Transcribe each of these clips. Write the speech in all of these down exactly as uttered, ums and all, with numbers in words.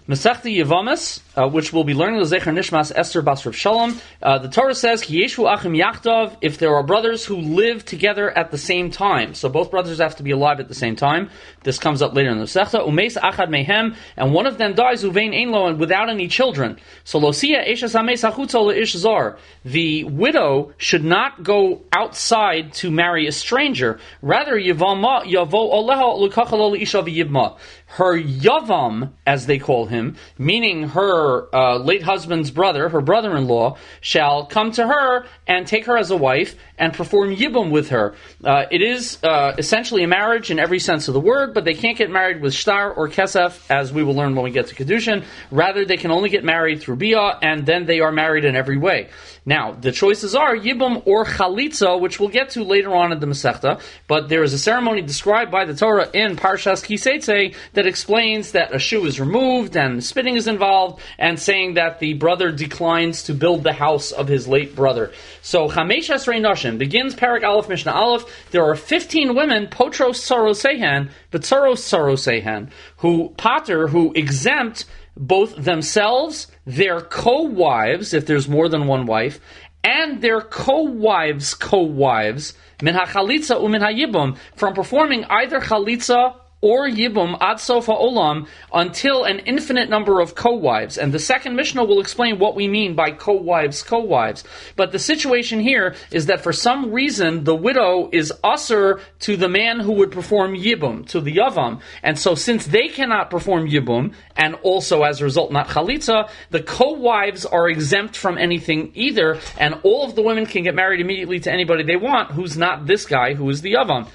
Masechta Yevamis, uh, which we'll be learning, the Zecher Nishmas Esther Bas Rav Shalom. Uh, the Torah says, Ki yeshu achim yachdav, if there are brothers who live together at the same time. So both brothers have to be alive at the same time. This comes up later in the Masechta. Umeis achad mehem, and one of them dies, uvein ein lo, and without any children. So losia eshes hameis hachutza leish zar. The widow should not go outside to marry a stranger. Rather, yavama yavo oleha lukacha lo leisha v'yibma. Her yavam, as they call him, meaning her uh, late husband's brother, her brother-in-law, shall come to her and take her as a wife and perform yibum with her. Uh, it is uh, essentially a marriage in every sense of the word, but they can't get married with shtar or kesef, as we will learn when we get to Kedushin. Rather, they can only get married through bia, and then they are married in every way. Now, the choices are yibum or chalitza, which we'll get to later on in the Masechta, but there is a ceremony described by the Torah in Parshas Ki Seitzei that explains that a shoe is removed and spitting is involved, and saying that the brother declines to build the house of his late brother. So, Chamesh Esrei Nashim begins Parak Aleph Mishnah Aleph. There are fifteen women, Potros Saroseihan, but Saros Saroseihan, who pater, who exempt both themselves, their co-wives, if there's more than one wife, and their co-wives' co-wives, min ha-chalitza u'min ha-yibum, from performing either chalitza or yibum ad sofa olam, until an infinite number of co-wives. And the second Mishnah will explain what we mean by co-wives, co-wives. But the situation here is that for some reason the widow is usher to the man who would perform yibum, to the yavam. And so since they cannot perform yibum, and also as a result not chalitza, the co-wives are exempt from anything either, and all of the women can get married immediately to anybody they want who's not this guy who is the yavam.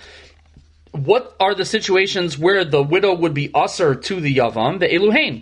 What are the situations where the widow would be usher to the yavam? The eluhain.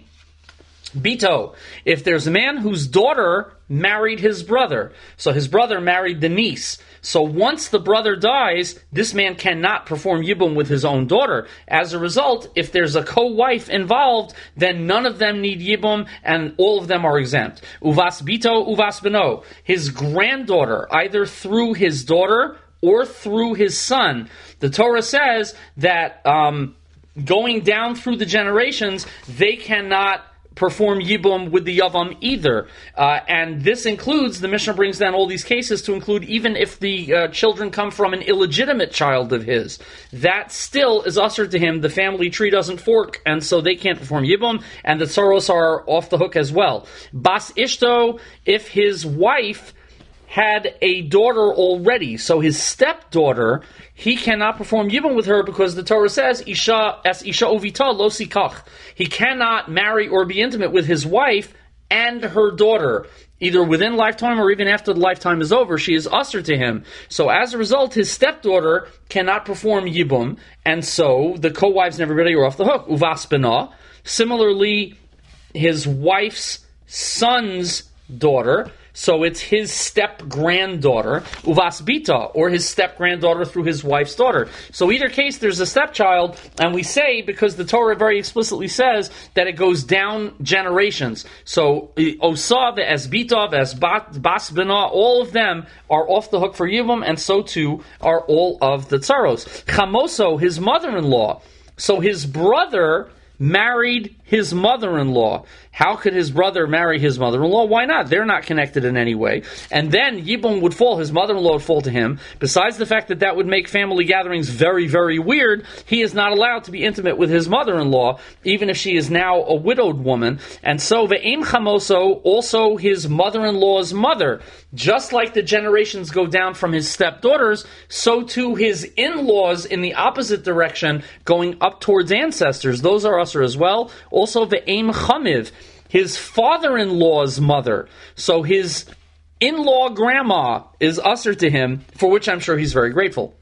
Bito, if there's a man whose daughter married his brother, so his brother married the niece. So once the brother dies, this man cannot perform yibum with his own daughter. As a result, if there's a co-wife involved, then none of them need yibum, and all of them are exempt. Uvas bito, uvas beno. His granddaughter, either through his daughter or through his son. The Torah says that um, going down through the generations, they cannot perform yibum with the yavam either. Uh, and this includes, the Mishnah brings down all these cases to include even if the uh, children come from an illegitimate child of his. That still is usher to him. The family tree doesn't fork, and so they can't perform yibum, and the tsaros are off the hook as well. Bas ishto, if his wife had a daughter already, so his stepdaughter, he cannot perform yibum with her because the Torah says, Isha es Isha uvita lo sikach. He cannot marry or be intimate with his wife and her daughter, either within lifetime or even after the lifetime is over. She is usher to him. So as a result, his stepdaughter cannot perform yibum, and so the co-wives and everybody are off the hook. Uvas bena. Similarly, his wife's son's daughter, so it's his step-granddaughter, uvas bita, or his step-granddaughter through his wife's daughter. So either case, there's a stepchild, and we say, because the Torah very explicitly says that it goes down generations. So Osa, the Esbita, the Bas Bina, all of them are off the hook for Yibum, and so too are all of the Tsaros. Chamoso, his mother-in-law. So his brother married his mother-in-law. How could his brother marry his mother-in-law? Why not? They're not connected in any way. And then Yibum would fall, his mother-in-law would fall to him. Besides the fact that that would make family gatherings very, very weird, he is not allowed to be intimate with his mother-in-law, even if she is now a widowed woman. And so Ve'em Chamoso, also his mother-in-law's mother. Just like the generations go down from his stepdaughters, so too his in-laws in the opposite direction, going up towards ancestors. Those are usher as well. Also Ve'em Chamiv, his father-in-law's mother. So his in-law grandma is usher to him, for which I'm sure he's very grateful.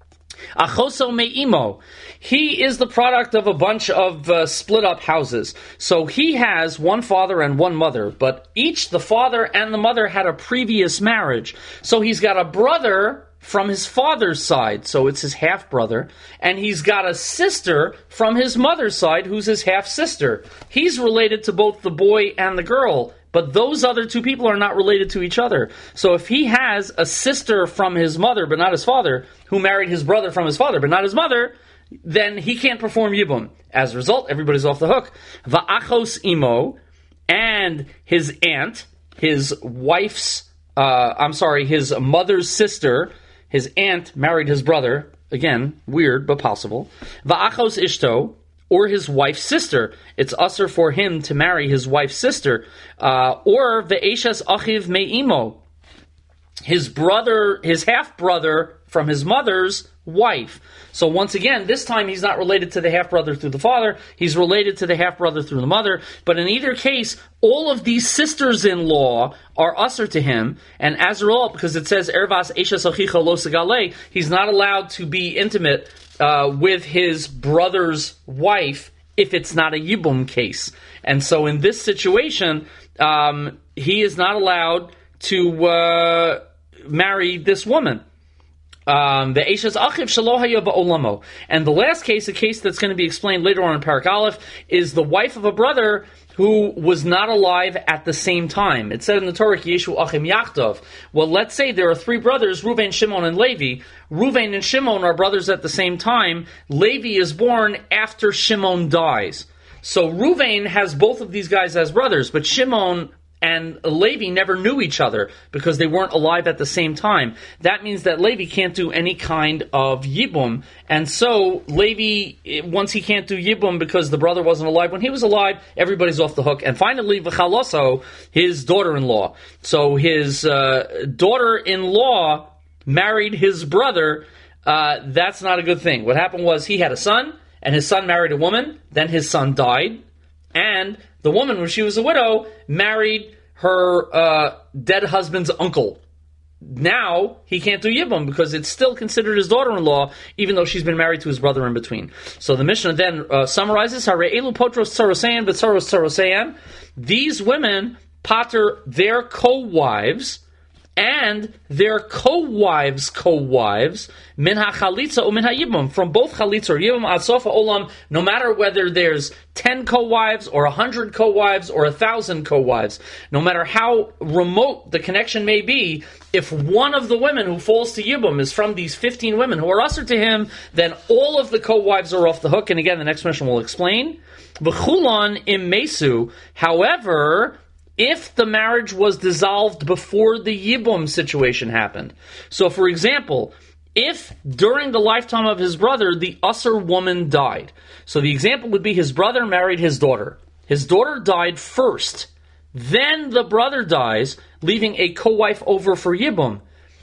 Achoso me'imo. He is the product of a bunch of uh, split-up houses. So he has one father and one mother, but each, the father and the mother, had a previous marriage. So he's got a brother from his father's side, so it's his half-brother, and he's got a sister from his mother's side, who's his half-sister. He's related to both the boy and the girl, but those other two people are not related to each other. So if he has a sister from his mother, but not his father, who married his brother from his father, but not his mother, then he can't perform Yibum. As a result, everybody's off the hook. Va'achos imo, and his aunt, his wife's, uh, I'm sorry, his mother's sister, his aunt married his brother. Again, weird, but possible. Va'achos ishto, or his wife's sister. It's usher for him to marry his wife's sister. Uh, or ve'eshes achiv me'imo, his brother, his half-brother from his mother's wife. So once again, this time he's not related to the half-brother through the father, he's related to the half-brother through the mother, but in either case, all of these sisters-in-law are usher to him, and as a result, because it says, Ervas Eshes Achicha Lo Segale, he's not allowed to be intimate uh, with his brother's wife if it's not a Yibum case. And so in this situation, um, he is not allowed to uh, marry this woman. Um, the Eishes Achiv Shelo Haya Ba'olamo. And the last case, a case that's going to be explained later on in Parak Aleph, is the wife of a brother who was not alive at the same time. It said in the Torah, Yeshu Achim Yachtov. Well, let's say there are three brothers, Reuven, Shimon, and Levi. Reuven and Shimon are brothers at the same time. Levi is born after Shimon dies. So Reuven has both of these guys as brothers, but Shimon and Levi never knew each other because they weren't alive at the same time. That means that Levi can't do any kind of Yibum. And so Levi, once he can't do Yibum because the brother wasn't alive when he was alive, everybody's off the hook. And finally, V'chaloso, his daughter-in-law. So his uh, daughter-in-law married his brother. Uh, that's not a good thing. What happened was he had a son, and his son married a woman. Then his son died. And the woman, when she was a widow, married her uh, dead husband's uncle. Now, he can't do Yibum because it's still considered his daughter-in-law, even though she's been married to his brother in between. So the Mishnah then uh, summarizes, Hare'elu potros tzaroseyan v'tzaros tzaroseyan. These women pater their co-wives and their co-wives' co-wives, min ha-chalitza or min ha-yibum, from both chalitza or yibum ad sofa olam, no matter whether there's ten co-wives or a hundred co-wives or a thousand co-wives, no matter how remote the connection may be, if one of the women who falls to yibum is from these fifteen women who are usher to him, then all of the co-wives are off the hook. And again, the next mission will explain. V'chulon im mesu, however, if the marriage was dissolved before the Yibum situation happened. So, for example, if during the lifetime of his brother, the usher woman died. So the example would be his brother married his daughter. His daughter died first. Then the brother dies, leaving a co-wife over for Yibum.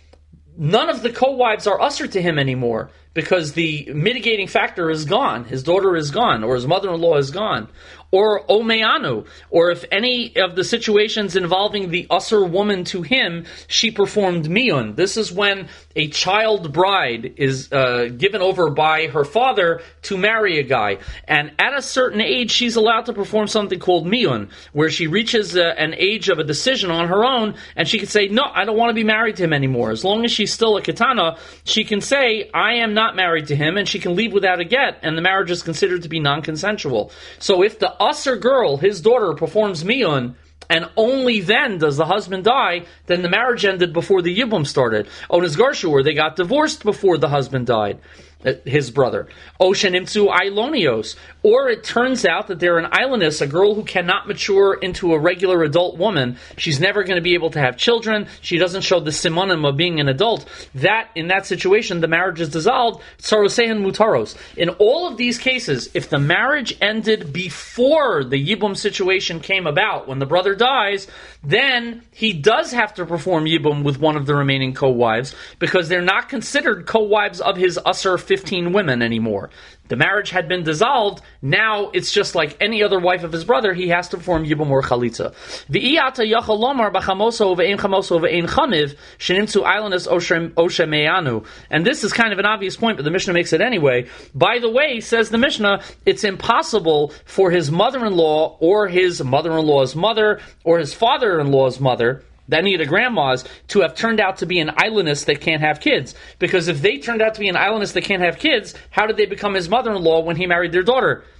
None of the co-wives are usher to him anymore because the mitigating factor is gone. His daughter is gone, or his mother-in-law is gone. Or Omeanu, or if any of the situations involving the usher woman to him, she performed miyun. This is when a child bride is uh, given over by her father to marry a guy. And at a certain age, she's allowed to perform something called miyun, where she reaches uh, an age of a decision on her own, and she can say, no, I don't want to be married to him anymore. As long as she's still a katana, she can say, I am not married to him, and she can leave without a get, and the marriage is considered to be non-consensual. So if the usher girl, his daughter, performs miyun, and only then does the husband die, then the marriage ended before the Yibum started. Onis Garshu, or they got divorced before the husband died, his brother. Oshenimtsu Ailonios, or it turns out that they're an islandess, a girl who cannot mature into a regular adult woman. She's never going to be able to have children. She doesn't show the simonim of being an adult. That, in that situation, the marriage is dissolved. Tsarosehan mutaros. In all of these cases, if the marriage ended before the Yibum situation came about, when the brother dies, then he does have to perform Yibum with one of the remaining co-wives, because they're not considered co-wives of his usher fifteen women anymore. The marriage had been dissolved. Now it's just like any other wife of his brother. He has to perform Yibum or Chalitza. V'iyata yachal lomar b'chamoso v'ein chamoso v'ein chamiv shenimtzu islandus oshe meyanu. And this is kind of an obvious point, but the Mishnah makes it anyway. By the way, says the Mishnah, it's impossible for his mother-in-law or his mother-in-law's mother or his father-in-law's mother, any of the grandmas, to have turned out to be an islandess that can't have kids. Because if they turned out to be an islandess that can't have kids, how did they become his mother-in-law when he married their daughter?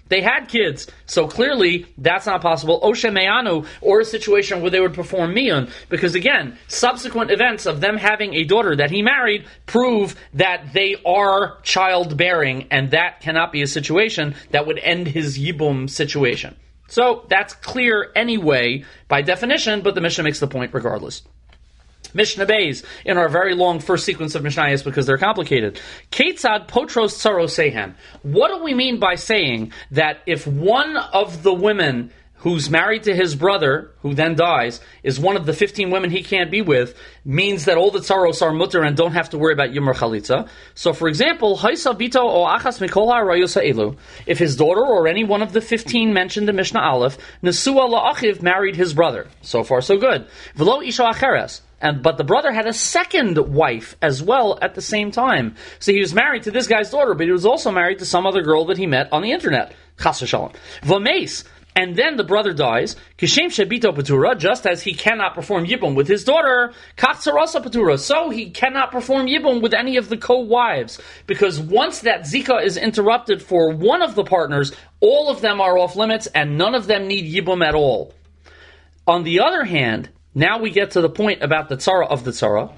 They had kids, so clearly that's not possible. Oshe Me'anu, or a situation where they would perform miyun, because again, subsequent events of them having a daughter that he married prove that they are childbearing, and that cannot be a situation that would end his yibum situation. So that's clear anyway by definition, but the Mishnah makes the point regardless. Mishnah Beis, in our very long first sequence of Mishnayos because they're complicated. Ketzad potros tsaros sehen. What do we mean by saying that if one of the women who's married to his brother, who then dies, is one of the fifteen women he can't be with, means that all the tsaros are mutter and don't have to worry about yimur chalitza? So, for example, haisa bito o achas mikol ha'arayos ha'elu, if his daughter or any one of the fifteen mentioned in Mishnah Aleph, nesua la'achiv, married his brother. So far, so good. V'lo isha acheres. And, but the brother had a second wife as well at the same time. So he was married to this guy's daughter, but he was also married to some other girl that he met on the internet. Chas v'shalom. V'meis. And then the brother dies. Kishem shebito patura, just as he cannot perform yibum with his daughter. Kach tzarasa patura. So he cannot perform yibum with any of the co-wives. Because once that zika is interrupted for one of the partners, all of them are off limits and none of them need yibum at all. On the other hand, now we get to the point about the tzara of the tzara.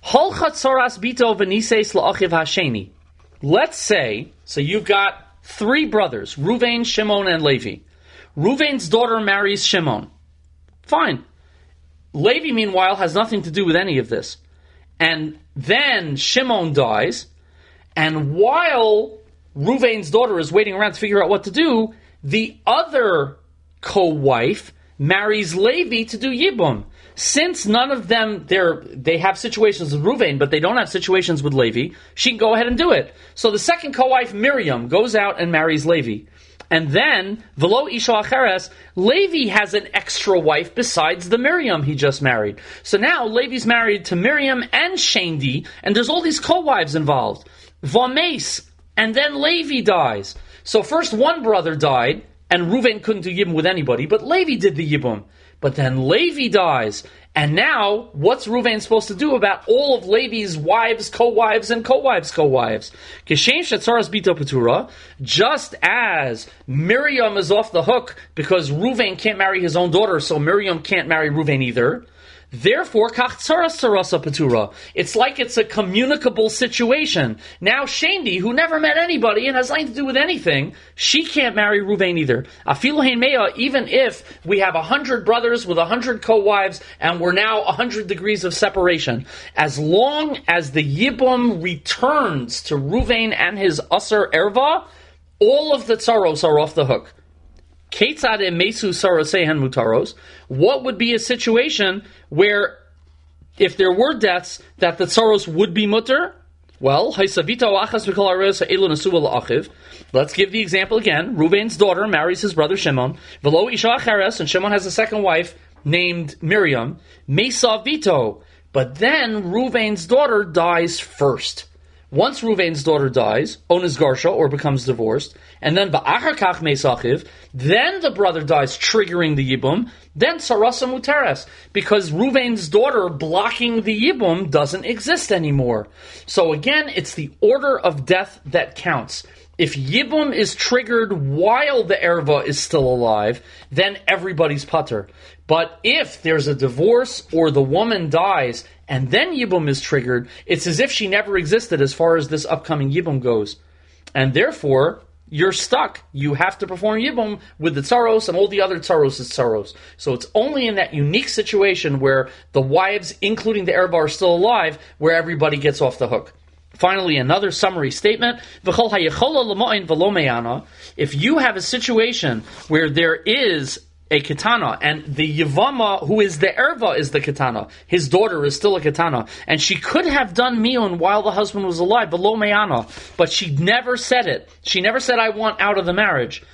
Let's say, so you've got three brothers, Ruvain, Shimon, and Levi. Ruvain's daughter marries Shimon. Fine. Levi, meanwhile, has nothing to do with any of this. And then Shimon dies, and while Ruvain's daughter is waiting around to figure out what to do, the other co-wife marries Levi to do Yibum. Since none of them, they're, they have situations with Ruvain, but they don't have situations with Levi, she can go ahead and do it. So the second co-wife, Miriam, goes out and marries Levi. And then, Velo Isha Acheres, Levi has an extra wife besides the Miriam he just married. So now Levi's married to Miriam and Shendi, and there's all these co-wives involved. Vames, and then Levi dies. So first one brother died, and Reuven couldn't do Yibum with anybody, but Levi did the Yibum. But then Levi dies, and now what's Reuven supposed to do about all of Levi's wives, co-wives, and co-wives, co-wives? Kishem shetzaras bito patura, just as Miriam is off the hook because Reuven can't marry his own daughter, so Miriam can't marry Reuven either. Therefore, kach tzaras tzarasa patura. It's like it's a communicable situation. Now, Shendi, who never met anybody and has nothing to do with anything, she can't marry Reuven either. Afilu hein mea, even if we have a hundred brothers with a hundred co-wives and we're now a hundred degrees of separation, as long as the Yibum returns to Reuven and his Aser Erva, all of the tzaros are off the hook. Ketzad emesu sarosehen mutaros. What would be a situation where, if there were deaths, that the tzaros would be mutter? Well, let's give the example again. Reuven's daughter marries his brother Shimon. Velo isha acheres, and Shimon has a second wife named Miriam. Mesa vito. But then Reuven's daughter dies first. Once Reuven's daughter dies, ones garsha, or becomes divorced, and then ba'achar kach mesachiv, then the brother dies, triggering the yibum, then sarasa muteres, because Reuven's daughter blocking the yibum doesn't exist anymore. So again, it's the order of death that counts. If yibum is triggered while the erva is still alive, then everybody's pater. But if there's a divorce or the woman dies and then yibum is triggered, it's as if she never existed as far as this upcoming yibum goes. And therefore, you're stuck. You have to perform yibum with the tzaros, and all the other tzaros is tzaros. So it's only in that unique situation where the wives, including the erva, are still alive, where everybody gets off the hook. Finally, another summary statement. If you have a situation where there is a katana, and the Yavama, who is the erva, is the katana, his daughter is still a katana, and she could have done miyun while the husband was alive, below meyana, but she never said it. She never said, I want out of the marriage.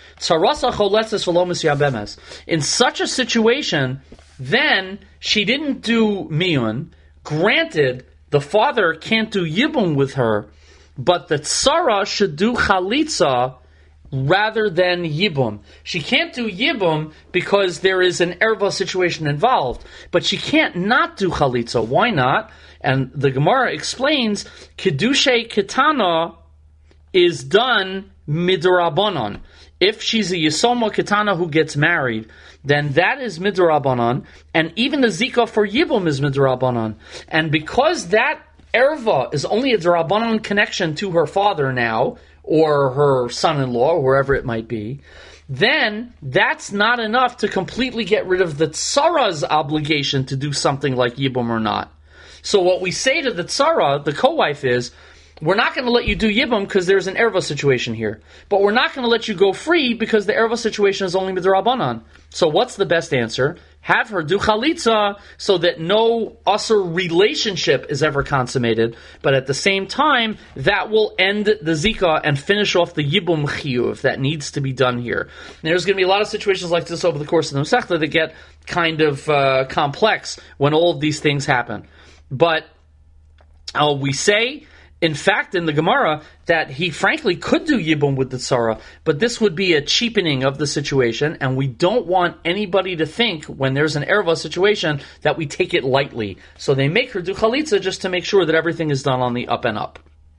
In such a situation, then she didn't do miyun. Granted, the father can't do yibum with her, but the tzara should do chalitza rather than yibum. She can't do yibum because there is an erva situation involved, but she can't not do chalitza. Why not? And the Gemara explains, Kedushay Ketana is done midrabanon. if she's a Yisoma Ketana who gets married, then that is Midrabanan, and even the Zika for Yibum is Midrabanan. And because that Erva is only a Darabanan connection to her father now, or her son-in-law, or wherever it might be, then that's not enough to completely get rid of the Tzara's obligation to do something like Yibum or not. So what we say to the Tzara, the co-wife, is, we're not going to let you do Yibum because there's an Erva situation here. But we're not going to let you go free because the Erva situation is only Midrabanan. So what's the best answer? Have her do Chalitza so that no Asur relationship is ever consummated. But at the same time, that will end the Zika and finish off the Yibum Chiyuv that needs to be done here. And there's going to be a lot of situations like this over the course of the Masechta that get kind of uh, complex when all of these things happen. But uh, we say, in fact, in the Gemara, that he frankly could do Yibum with the Tzara, but this would be a cheapening of the situation, and we don't want anybody to think, when there's an Erva situation, that we take it lightly. So they make her do Chalitza just to make sure that everything is done on the up and up.